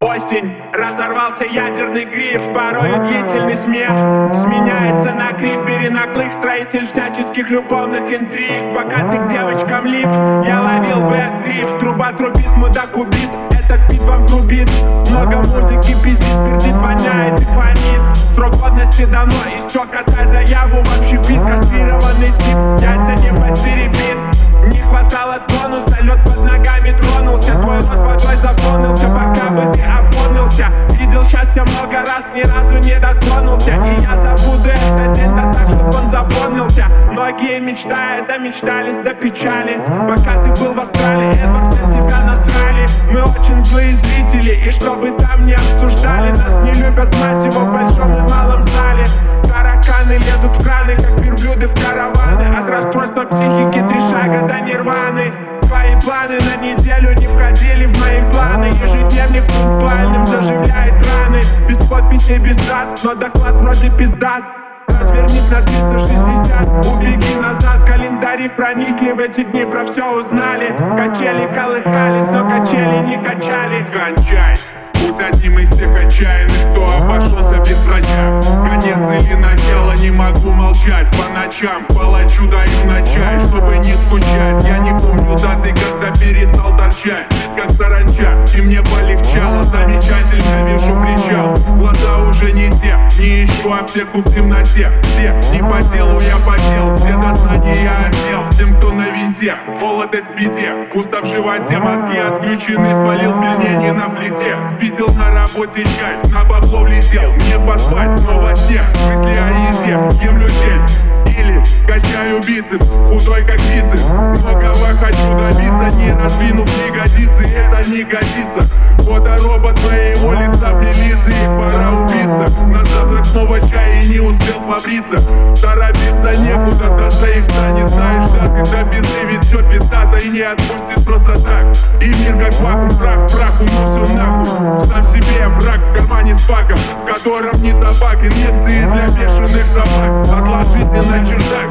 Осень, разорвался ядерный гриф, порою длительный смех сменяется на крик перенаглых строитель всяческих любовных интриг. Пока ты к девочкам лип, я ловил бэк-дрифт. Труба трубит, мудак убит, этот бит вам трубит. Много музыки пиздит, пердит, воняет и фонит. Срок годности давно истек, отдай заяву. Вообще бит, кастрированный тип, яйца не потеребит. Не хватало тонуса, лед под ногами тронулся. Твой рот водой заполнился, пока бы ты опомнился. Видел счастье много раз, ни разу не дотронулся. И я забуду этот день, да так, чтоб он запомнился. Многие мечтают, да мечтались до печали. Пока ты был в Австралии, Эдвард на себя насрали. Мы очень злые зрители, и чтобы там не обсуждали. Нас не любят массово в большом и малом зале. Тараканы лезут в краны, как верблюды в караваны. От расстройства психики 3 шага до нирваны. Твои планы на неделю не входили в мои планы. Ежедневник пунктуальным заживляет раны. Без подписей, без дат, но доклад вроде пиздат. Развернись на 360, убеги назад. Календари проникли, в эти дни про все узнали. Качели колыхались, но качели не качали. Кончай, будь одним из тех отчаянных, кто обошелся без врача. Конец или начало, не могу молчать. По ночам палачу даю на чай, чтобы не скучать. Я не помню даты, когда перестал торчать. Как саранча, и мне полегчало. Замечательно вижу причал. Глаза уже не те, не ищу аптеку в темноте. Все, не по делу я потел, все до знания я отдел. Тем, кто на винте, холод в беде. Пусто в животе, мозги отключены. Свалил пельмени на плите. Видел на работе чай, на бабло влетел. Мне поспать, но во сне мысли о еде, ем людей. Или качаю бицепс, худой как бицепс. Многого хочу добиться, не раздвинув ягодицы. Это не годится. Фоторобот моего лица белизы, и пора убиться. На завтрак снова чай и не успел побриться. Торопиться некуда, до заикта не знаешь, да ты до пизды. Ведь все пиздато и не отпустит просто так. И мир как вакуум, прах, праху, ну все нахуй. Сам себе враг в кармане с баком, в котором не табак, инъекции для бешеных собак. Отложите на чердак.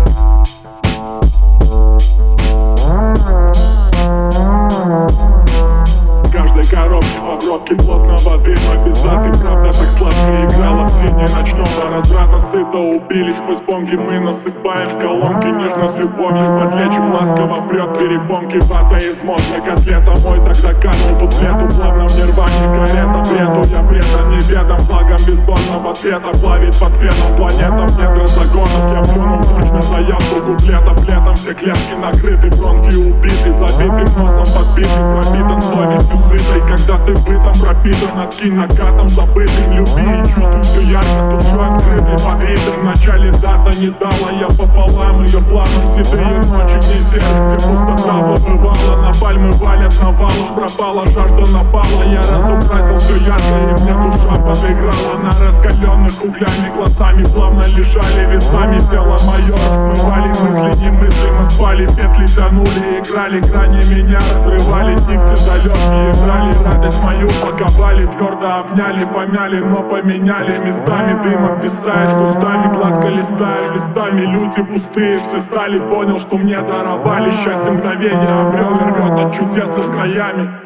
Каждой коробке в обробке плотного дыма без даты. Правда так сладко играла в средней ночного разврата. Сыто убились мы с бомги, мы насыпаем в колонки. Нежно с любовью подлечим, ласково прет перепонки. Вата из мозга, котлета мой тогда канул тут лету. Плавно в нирване карета, бреду я предан неведом. Флагом безбожного цвета плавит под феном планетам. Недра загонов я плюнул точно заявку куплетов. Летом все клетки накрыты, бронки убиты. Забитым носом подбитый, пропитан совестью сытой. Когда ты бытом пропитан, откинь накатом забытым. Люби и чувствуй все ярко, душу открытой подвитым. В начале дата не дала я пополам ее планом. Седые ночи не серых, ты пустота побывала. На пальмы валят навалом, пропала жажда напала. Я разукрасил все ярко, и мне душа подыграла. На раскаленных углями глазами плавно лежали весами. Тело мое размывали, мысли немыслимо спали. Петли тянули, играли, грани меня разрывали. Дикты далекие играли, радость мою паковали. Твердо обняли, помяли, но поменяли местами. Дымом писаешь кустами, гладко листаешь листами. Люди пустые все стали, понял, что мне даровали. Счастье мгновения обрел и рвет от чудес с краями.